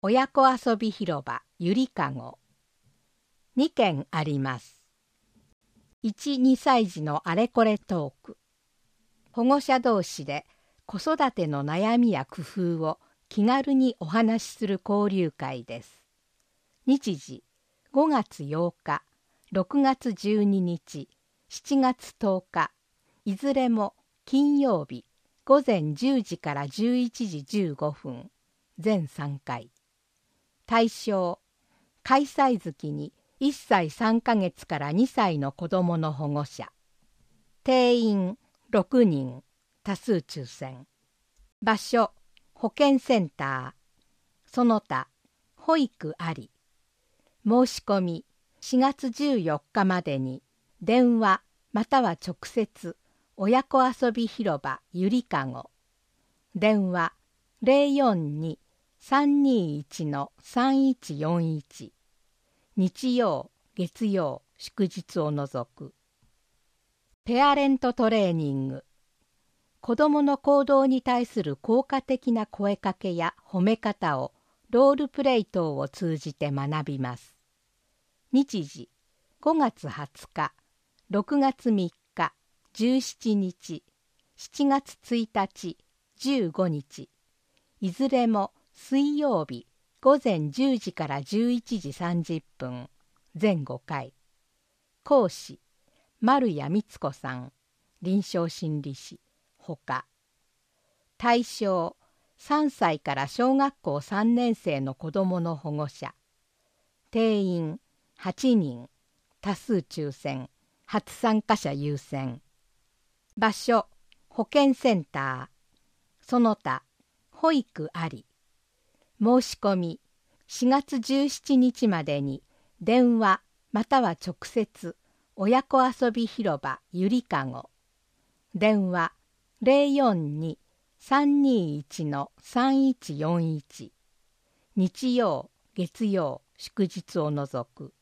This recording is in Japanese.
親子遊び広場ゆりかご。2件あります。1、2歳児のあれこれトーク。保護者同士で子育ての悩みや工夫を気軽にお話しする交流会です。日時5月8日、6月12日、7月10日、いずれも金曜日午前10時から11時15分、全3回。対象、開催月に1歳3ヶ月から2歳の子どもの保護者。定員6人、多数抽選。場所、保健センター。その他、保育あり。申し込み、4月14日までに、電話または直接、親子遊び広場ゆりかご。電話042-321-3141。日曜、月曜、祝日を除く。ペアレントトレーニング。子どもの行動に対する効果的な声かけや褒め方をロールプレイ等を通じて学びます。日時5月20日、6月3日、17日、7月1日、15日、いずれも水曜日午前10時から11時30分、全5回。講師、丸谷光子さん、臨床心理士、ほか。対象、3歳から小学校3年生の子どもの保護者。定員、8人、多数抽選、初参加者優先。場所、保健センター。その他、保育あり。申し込み、4月17日までに、電話または直接、親子遊び広場ゆりかご。電話042-321-3141。日曜、月曜、祝日を除く。